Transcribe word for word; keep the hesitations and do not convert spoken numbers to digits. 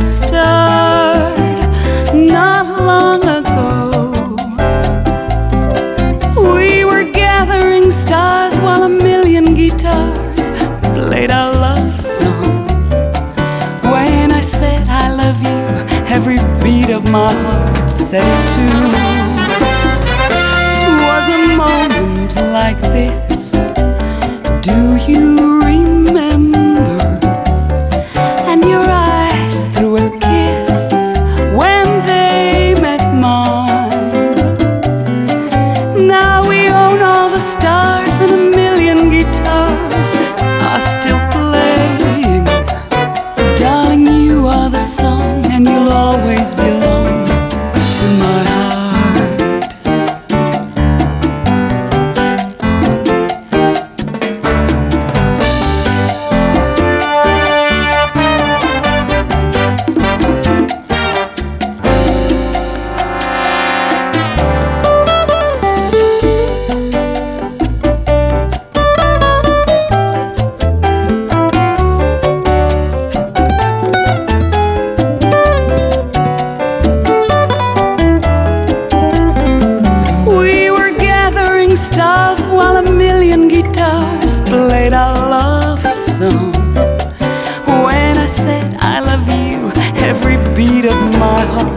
starred not long ago. We were gathering stars while a million guitars played our love song. When I said I love you, every beat of my heart said it too. It was a moment like this, do you remember? And your eyes threw a kiss when they met mine. Now we own all the stars and a million guitars are still playing. Darling, you are the song and you'll always belong to my heart. Stars while a million guitars played our love song. When I said I love you, every beat of my heart